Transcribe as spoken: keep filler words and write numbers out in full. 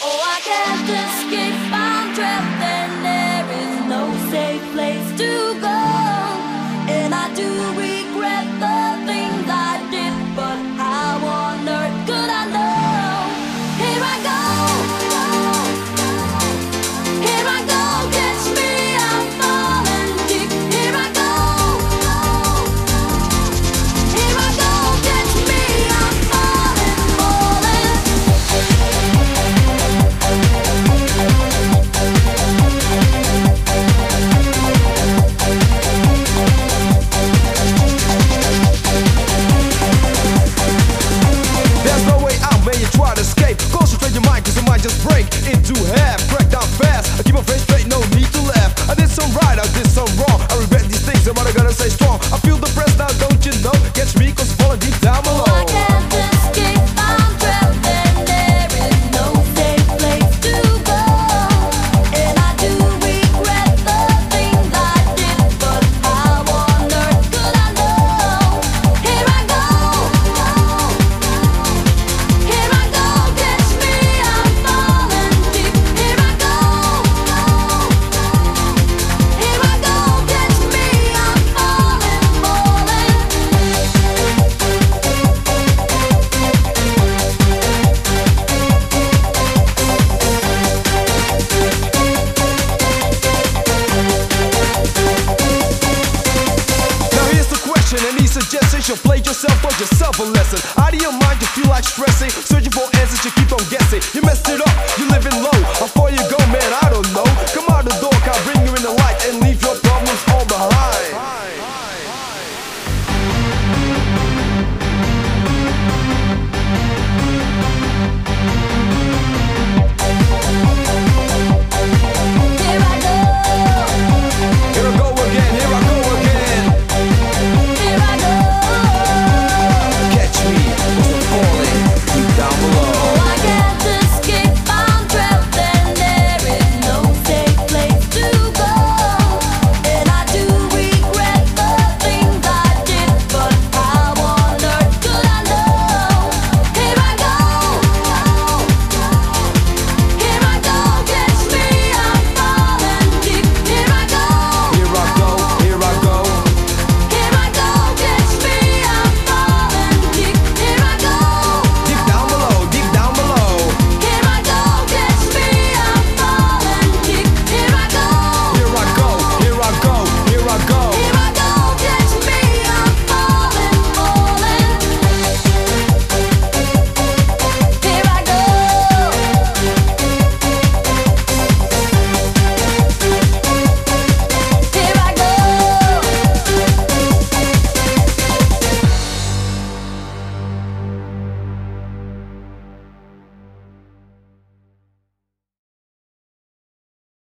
Oh, I can't escape, I'm trapped and there is no safe place to go. And I do regret the things I did, but how on earth could I know? Here I go, here I go, catch me, I'm falling deep. Here I go, here I go, catch me, I'm falling, falling. There's no way out when you try to escape. Concentrate your mind, cause it might just break into half. Crack down fast, I keep my face straight, no need to laugh. I did some right, I did some wrong. I regret these things, and what I gotta say strong. I feel the press now, don't you know? Catch me, cause falling deep down below. Oh, I can't escape, I'm trapped and there is no safe place to go. And I do regret the things I did, but how on earth could I know? Here I go, here I go, catch me, I'm falling deep. Here I go, here I go, catch me, I'm falling, falling. Now here's the question, any suggestions? You'll play yourself or yourself a lesson. Out of your mind, you feel like stressing, searching for answers, you